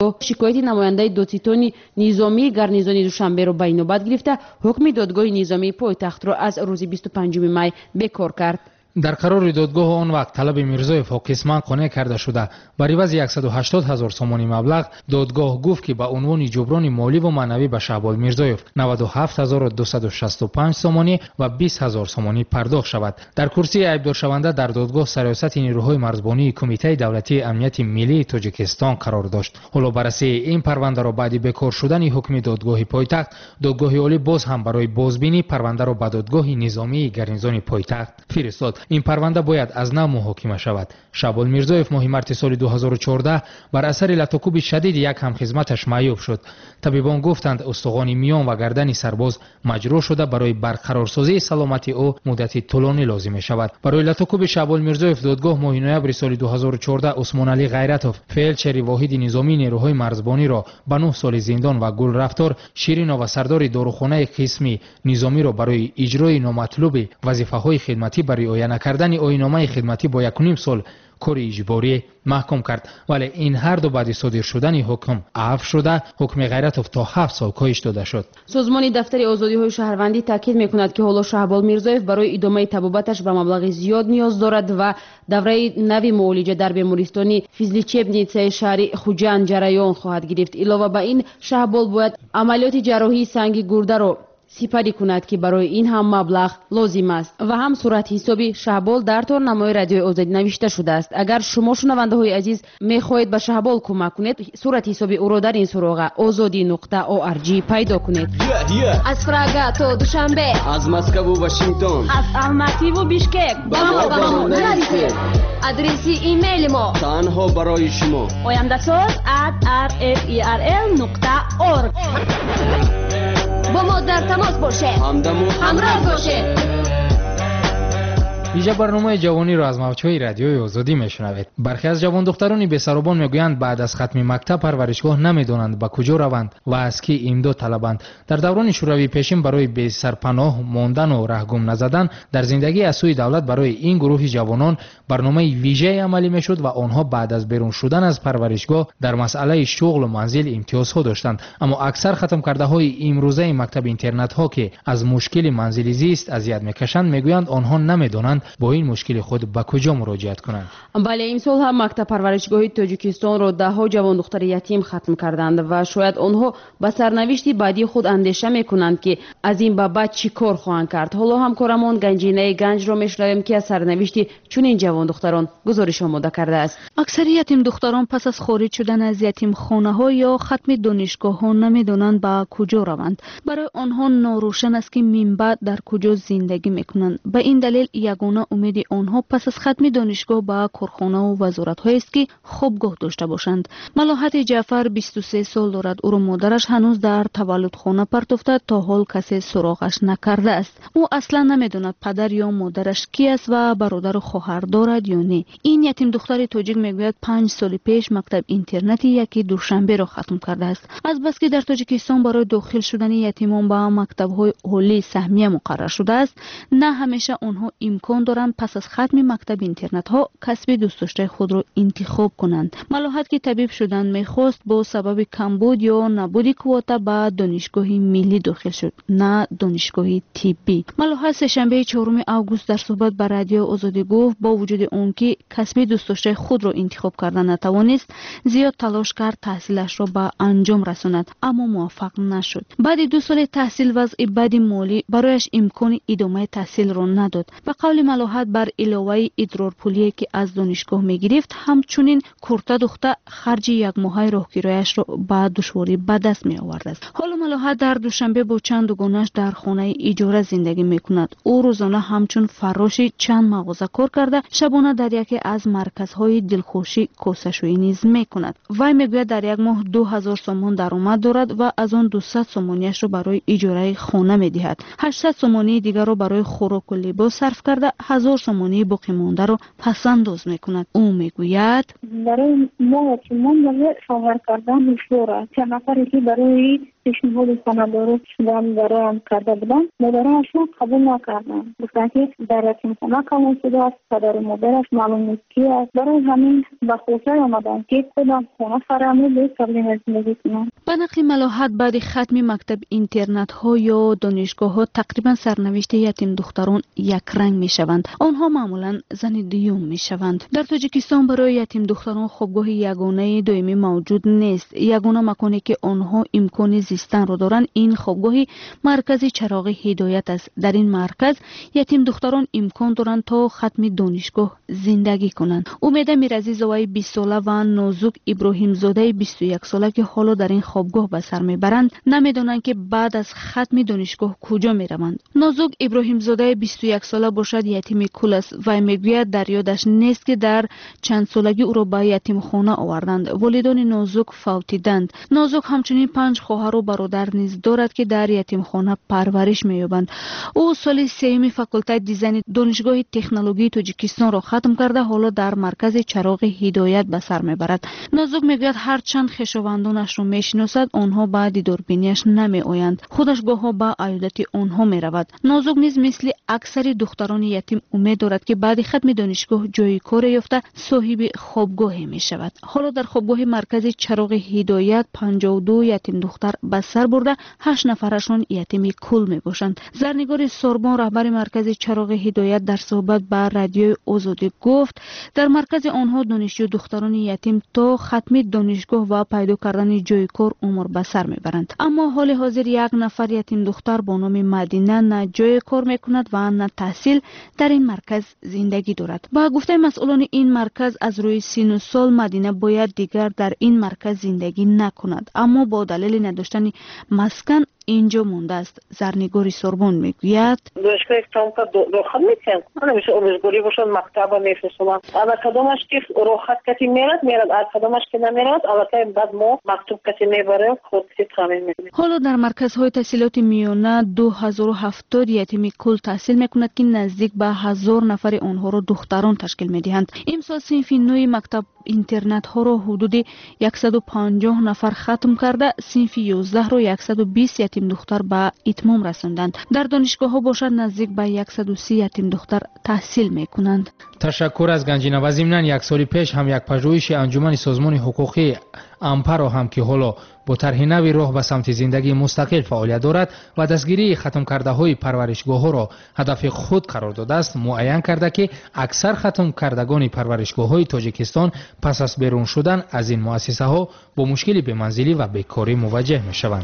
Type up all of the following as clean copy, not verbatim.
شکایت نماینده دادستان نظامی گارنیزون دوشنبه را به اینوبت گرفته حکم دادگاه نظامی پایتخت را از روز 25 می بکار کرد. در قرار دادگاه آن وقت طلب میرزایف قسما قانع کرده شده بر عوض 180,000 سومانی مبلغ دادگاه گفت که به عنوان جبران مالی و معنوی به شهبال میرزایف 97,265 سومانی و 20,000 سومانی پرداخت شود. در کرسی عیبدار شونده در دادگاه سرایست نیروهای مرزبانی کمیته دولتی امنیت ملی تاجیکستان قرار داشت. حالا بررسی این پرونده را بعد بکار شدن حکم دادگاه پایتخت، دادگاه عالی باز هم برای بازبینی پرونده را به دادگاه نظامی گارنیزون پایتخت فرستاد. این پرونده باید از نو محاکمه شود. شهبال میرزایف ماه مارس سال 2014 بر اثر لطوکوب شدید یک همخدمتش معیوب شد. طبیبان گفتند استخوان میان و گردن سرباز مجروح شده برای برقرارسازی سلامتی او مدتی طولانی لازم می شود. برای لطوکوب شهبال میرزایف دادگاه ماه نوامبر سال 2014 عثمان علی غیرتوف فیلدشر واحد نظامی نیروهای مرزبانی را به 9 سال زندان و گل رفتار شیرین و سردار داروخانه قسمی نظامی را برای اجرای نامطلوب وظیفه‌های خدمتی برای رعایت نکردن آیین‌نامه خدمتی با 1.5 سال کار اجباری محکوم کرد. ولی این هر دو بعد صادر شدن حکم عفو شده حکم غیرتوف تا 7 سال کاهش داده شد. سازمان دفتر آزادی‌های شهروندی تاکید می‌کند که حالا شهبال میرزایف برای ادامه طبابتش به مبلغ زیاد نیاز دارد و دوره نوی معالجه در بیمارستان فیزلیچبنیتسه شهر خوجند جریان خواهد گرفت. علاوه بر این شهبال باید عملیات جراحی سنگ گرده را سپری کند که برای این هم مبلغ لازم است و هم صورت حسابی شهبال در تارنمای رادیو آزادی نوشته شده است. اگر شما شنونده های عزیز میخواهید به شهبال کمک کنید صورت حسابی او را در این سراغ azadi.org پیدا کنید. از پراگ تا دوشنبه، از مسکو و واشنگتن، از الماتی و بیشکک با ما نرسید. آدرسی ایمیل ما تنها برای شما oyamdasoz@rferl.org. با ما در تماس باشه، همراه باشه. اینجا برنامه جوانی را از موجهای رادیوی آزادی میشنوید. برخی از جوان دخترانی بی‌سروبان میگویند بعد از ختم مکتب پرورشگاه نمیدونند به کجا روند و از کی امداد طلبند. در دوران شوروی پیشین برای بی سرپناه ماندن و رهگم نزدن در زندگی از سوی دولت برای این گروه جوانان برنامه ویژه عملی میشد و آنها بعد از بیرون شدن از پرورشگاه در مسئله شغل و منزل امتیازها داشتند. اما اکثر ختم کرده های امروزه مکتب اینترنت ها که از مشکل منزلی زیست اذیت میکشند میگویند آنها نمیدونند با این مشکل خود به کجا مراجعت کنند. بله، این سال هم مکتب پرورشگاه تاجیکستان را ده ها جوان دختر یتیم ختم کردند و شاید آنها به سرنوشت بعدی خود اندیشه میکنند که از این به بعد چی کار خواهند کرد. حالا همکارمان گنجینه گنج را میشنویم که از سرنوشت چنین جوان دختران گزارش آماده کرده است. اکثر یتیم دختران پس از خارج شدن از یتیم خانه ها یا ختم دانشگاه ها نمیدونند به کجا روند. برای آنها ناروشن است که من بعد در کجا زندگی میکنند. به این دلیل یگانه امید آنها پس از ختم دانشگاه به کارخانه و وزارت های است که خوابگاه داشته باشند. ملاحت جعفر 23 سال دارد. او را مادرش هنوز در تولدخانه پرت افتاد تا حال کسی سراغش نکرده است. او اصلا نمیداند پدر یا مادرش کی است و برادر و خواهر دارد یا نه. این یتیم دختر تاجیک میگوید 5 سال پیش مکتب اینترنتی یکی دوشنبه را ختم کرده است. از بس که در تاجیکستان برای داخل شدن یتیمان به مکتب های عالی سهمیه مقرر شده است، نه همیشه آنها امکان دارند پس از ختم مکتب اینترنت ها کسب دوست داشته خود را انتخاب کنند. ملاحت که طبیب شدن میخواست با سبب کمبود یا نبود کواتا به دانشگاه ملی داخل شد، نه دانشگاه طبی. ملاحت سه‌شنبه 4 آگوست در صحبت با رادیو آزادی گفت با وجود اون که کسب دوست داشته خود را انتخاب کردن نتوانست، زیاد تلاش کرد تحصیلش را به انجام رساند اما موفق نشد. بعد 2 سال تحصیل وضع بد مالی برایش امکان ادامه تحصیل را نداد. به قول ملاحت بر علاوه ادرار پولی که از دانشگاه میگرفت همچنین کورتا دخته خرج یک ماه راهگیریش را با دشواری به دست می آورد است. حالا ملاحت در دوشنبه با چند دوگانش در خانه اجاره زندگی میکند. او روزانه همچون فراش چند مغازه کار کرده شبانه در یکی از مرکزهای دلخوشی کوسه‌شویی نیز میکند. وی میگوید در یک ماه 2000 سومان درآمد دارد و از آن 200 سومانیش را برای اجاره خانه میدهد. 800 سومانی دیگر را برای خوراک و لباس صرف کرده 1000 سومانی باقی مانده را پسنداز میکند. او میگوید برای ما که من برای شوهر کردن دشواره. چند نفری که برای پیشنهاد سندارو شدن برایم کرده بودن مادرشون قبول نکردن. گفتن که در یتیمخانه کامل شده است، پدر و مادرش معلوم نیست کی است. برای همین به خاطر آمدن که خودم خانه فرمی به تبلیغ زندگی کنم. به نقل ملاحظات بعد ختم مکتب اینترنت ها یا دانشگاه ها تقریبا سرنوشت یتیم دختران یک رنگ می شوند. آنها معمولا زن دیوم می شوند. در تاجیکستان برای یتیم دختران خوابگاه یگانه دائمی موجود نیست. یگانه مکانی که آنها امکان زیستن را دارند این خوابگاه مرکز چراغ هدایت است. در این مرکز یتیم دختران امکان دارند تا ختم دانشگاه زندگی کنند. امید میرعزیزوی 20 ساله و نازک ابراهیم زاده 21 ساله که حالا در این خوابگاه به سر میبرند نمیدانند که بعد از ختم دانشگاه کجا میروند. نازک ابراهیم زاده 21 ساله باشد یتیم کل است و میگوید در یادش نیست که در چند سالگی او را به یتیم خانه آوردند. والدان نازک فوتیدند. نازک همچنین 5 خواهر و برادر نیز دارد که در یتیم خانه پرورش مییابند. او سال سوم فاکولته دیزاین دانشگاه تکنولوژی تاجیکستان را ختم کرده حالا در مرکز چراغ هدایت به سر میبرد. نازک میگوید هر چند خویشاوندانش را میشناسد آنها به دیداربینیش نمی آیند. خودش گاهی به عیادت آنها میرود. نازک نیز مثل اکثر دختران یتیم امید دارد که بعد ختم دانشگاه جای کار یافته صاحب خوابگاهی می شود. حالا در خوابگاه مرکز چراغ هدایت 52 یتیم دختر به سر برده 8 نفرشان یتیم کل می باشند. زرنگار سوربان رهبر مرکز چراغ هدایت در صحبت با رادیو آزادی گفت در مرکز آنها دانشجو دختران یتیم تا ختم دانشگاه و پیدا کردن جای کار عمر به سر میبرند. اما حال حاضر یک نفر یتیم دختر با نام مدینه نه جای کار میکند و نه تحصیل در این مرکز زندگی دارد. با گفته مسئولان این مرکز از روی سن و سال مدینه باید دیگر در این مرکز زندگی نکند، اما با دلیل نداشتن مسکن اینجا مونده است. زرنگاری سوربون میگوید دانشگاه اکتام روخت میکنم. من میشه آموزگاری باشم مکتب میفرستم. اما کدامش که روخت کسی میرد از کدامش که نمیرد البته بعد ما مکتوب کسی میبره خود تامین میکنه. حالا در مرکزهای تحصیلات میانه 2070 یتیم کل تحصیل میکند که نزدیک به 1000 نفر آنها را دختران تشکیل میدهند. امسال صنف نوع مکتب اینترنت ها را حدود 150 نفر ختم کرده صنف 11 را 120 یتیم دختر به اتمام رساندند. در دانشگاه ها باشد نزدیک به 130 یتیم دختر تحصیل میکنند. تشکر از گنجینه. و ضمناً یک سال پیش هم یک پژوهش انجمن سازمان حقوقی امپارو هم که حالا با طرح نوی راه به سمت زندگی مستقل فعالیت دارد و دستگیری ختم کرده های پرورشگاه ها را هدف خود قرار داده است، معین کرده که اکثر ختم کردگان پرورشگاه های تاجیکستان پس از بیرون شدن از این مؤسسه ها با مشکل بی‌منزلی و بیکاری مواجه می شوند.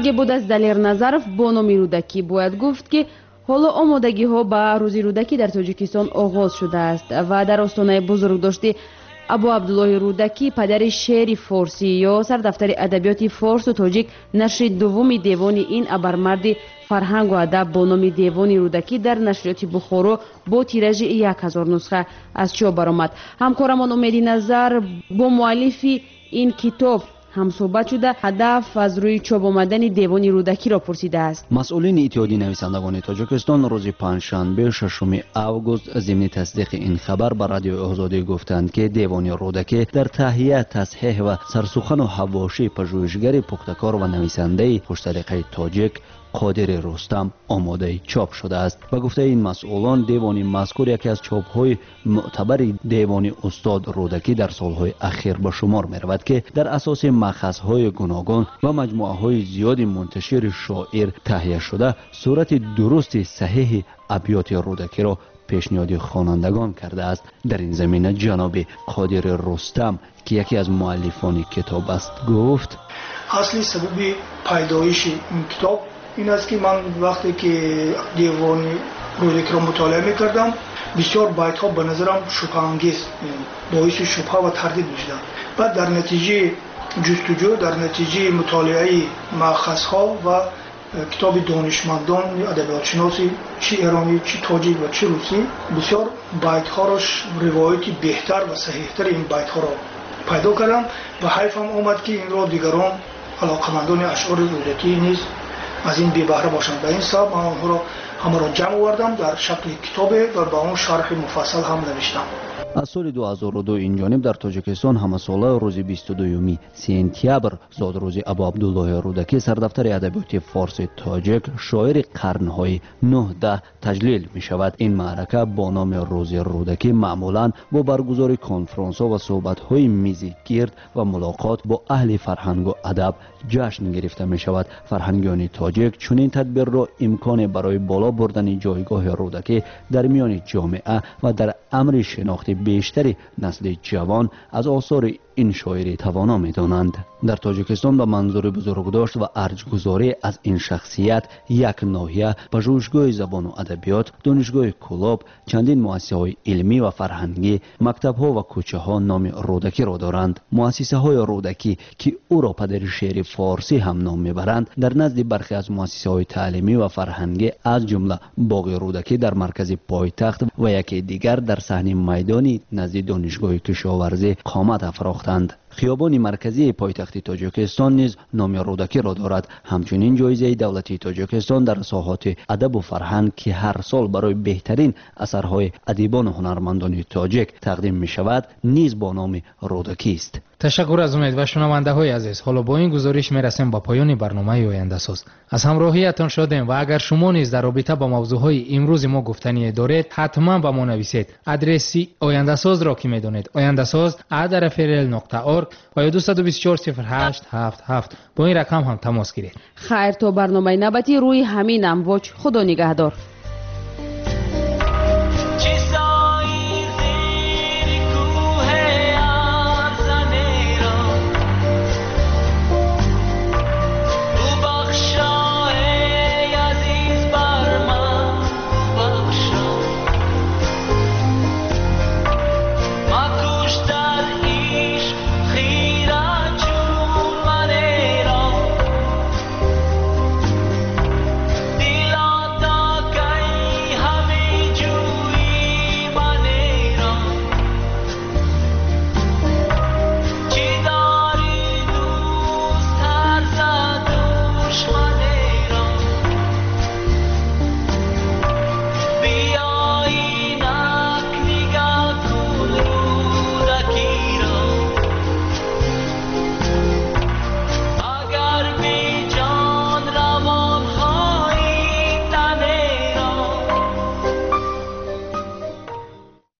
سخنرانی بود از دلیر نظرов با نام رودکی. باید گفت که حالا آمادگی ها به روز رودکی در تاجیکستان آغاز شده است و در آستانه بزرگداشت ابو عبدالله رودکی پدر شعر فارسی یا سردفتر ادبیات فارس و تاجیک نشر دوم دیوان این ابرمرد فرهنگ و ادب با نام دیوان رودکی در نشریات بخارا با تیراژ 1000 نسخه از چاپ برآمد. همکارمان امیدی نظر با مؤلف این کتاب هم صحبت شده هدف از روی چاپ آمدن دیوان رودکی را پرسیده است. مسئولین اتحادیه نویسندگان تاجیکستان روز پنجشنبه 6 آگوست ضمن تصدیق این خبر به رادیو آزادی گفتند که دیوان رودکی در تهیه، تصحیح و سرسخن و حواشی پژوهشگر پخته‌کار و نویسنده خوش‌سلیقه تاجیک قادر رستم آماده چاپ شده است. و گفته این مسئولان دیوان مذکور یکی از چاپ‌های معتبر دیوان استاد رودکی در سالهای اخیر به شمار می‌رود که در اساس مأخذهای گوناگون و مجموعه‌های زیادی منتشر شاعر تهیه شده صورت درست صحیح ابیات رودکی را پیشنهاد خوانندگان کرده است. در این زمینه جناب قادر رستم که یکی از مؤلفان کتاب است گفت اصلی سبب پیدایش این کتاب این است که من وقتی که دیوان رودکی را مطالعه می‌کردم بسیار بیت‌ها به نظرم شبه‌انگیز باعث شبهه و تردید می‌شدند. بعد در نتیجه جستجو، در نتیجه مطالعه مأخذها و کتاب دانشمندان ادبیات شناسی چی ایرانی چی تاجیک و چی روسی بسیار بیت‌ها را روایتی بهتر و صحیح‌تر این بیت‌ها را پیدا کردم و حیفم آمد که این را دیگران علاقه‌مندان اشعار رودکی نیز از این بی بهره باشند. به این سبب من آنها را همه را جمع آوردم در شکل کتاب و به آن شرح مفصل هم نوشتم. از سال 2002 این جانب در تاجیکستان همه ساله روز 22 سپتامبر زاد روز ابو عبدالله رودکی سردفتر ادبیات فارس تاجیک شاعر قرن‌های 19 تجلیل می شود. این معرکه با نام روز رودکی معمولاً با برگزاری کنفرانس‌ها و صحبت‌های میزی گرد و ملاقات با اهل فرهنگ و ادب جشن گرفته می شود. فرهنگیان تاجیک چنین تدبیر را امکان برای بالا بردن جایگاه رودکی در میان جامعه و در امر شناخت بیشتری نسل جوان از آثار این شاعری توانا می دانند. در تاجیکستان به منظور بزرگداشت و ارجگذاری از این شخصیت یک ناحیه پژوهشگاه زبان و ادبیات، دانشگاه کلاب، چندین مؤسسه های علمی و فرهنگی، مکتب ها و کوچه ها نام رودکی را دارند. مؤسسه های رودکی که او را پدر شعر فارسی هم نام میبرند در نزد برخی از مؤسسه های تعلیمی و فرهنگی از جمله باغ رودکی در مرکز پایتخت و یکی دیگر در صحن میدانی نزد دانشگاه کشاورزی قامت افراختند. خیابان مرکزی پایتخت تاجیکستان نیز نام رودکی را دارد. همچنین جایزه دولتی تاجیکستان در ساحات ادب و فرهنگ که هر سال برای بهترین اثرهای ادیبان و هنرمندان تاجیک تقدیم می شود نیز با نام رودکی است. تشکر از امید و شنونده های عزیز. حالا با این گزارش می رسیم به پایان برنامه آینده ساز. از همراهیتان شدیم و اگر شما نیز در رابطه با موضوع های امروز ما گفتنی دارید حتما به ما نویسید. آدرس آینده ساز را که می دانید ayandasaz@frl.org و 2240877 با این رقم هم تماس گیرید. خیر تا برنامه نوبتی روی همین امواج. خدا نگهدار.